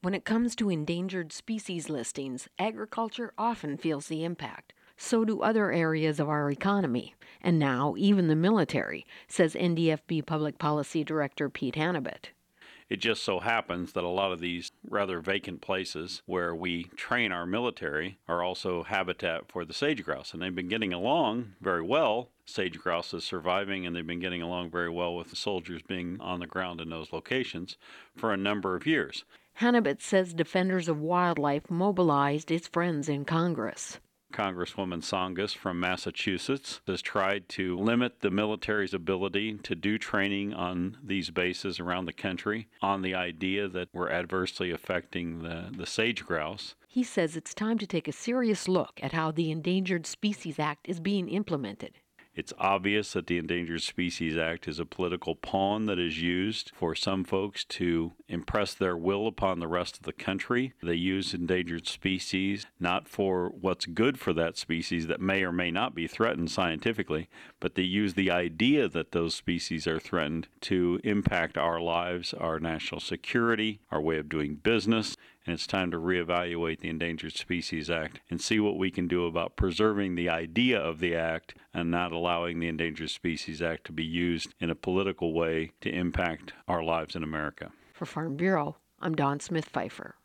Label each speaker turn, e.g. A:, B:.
A: When it comes to endangered species listings, agriculture often feels the impact. So do other areas of our economy, and now even the military, says NDFB Public Policy Director Pete Hannabit.
B: It just so happens that a lot of these rather vacant places where we train our military are also habitat for the sage grouse, and they've been getting along very well. Sage grouse is surviving, and they've been getting along very well with the soldiers being on the ground in those locations for a number of years.
A: Hannabit says Defenders of Wildlife mobilized its friends in Congress.
B: Congresswoman Tsongas from Massachusetts has tried to limit the military's ability to do training on these bases around the country on the idea that we're adversely affecting the sage grouse.
A: He says it's time to take a serious look at how the Endangered Species Act is being implemented.
B: It's obvious that the Endangered Species Act is a political pawn that is used for some folks to impress their will upon the rest of the country. They use endangered species not for what's good for that species that may or may not be threatened scientifically, but they use the idea that those species are threatened to impact our lives, our national security, our way of doing business. And it's time to reevaluate the Endangered Species Act and see what we can do about preserving the idea of the act and not allowing the Endangered Species Act to be used in a political way to impact our lives in America.
A: For Farm Bureau, I'm Dawn Smith Pfeiffer.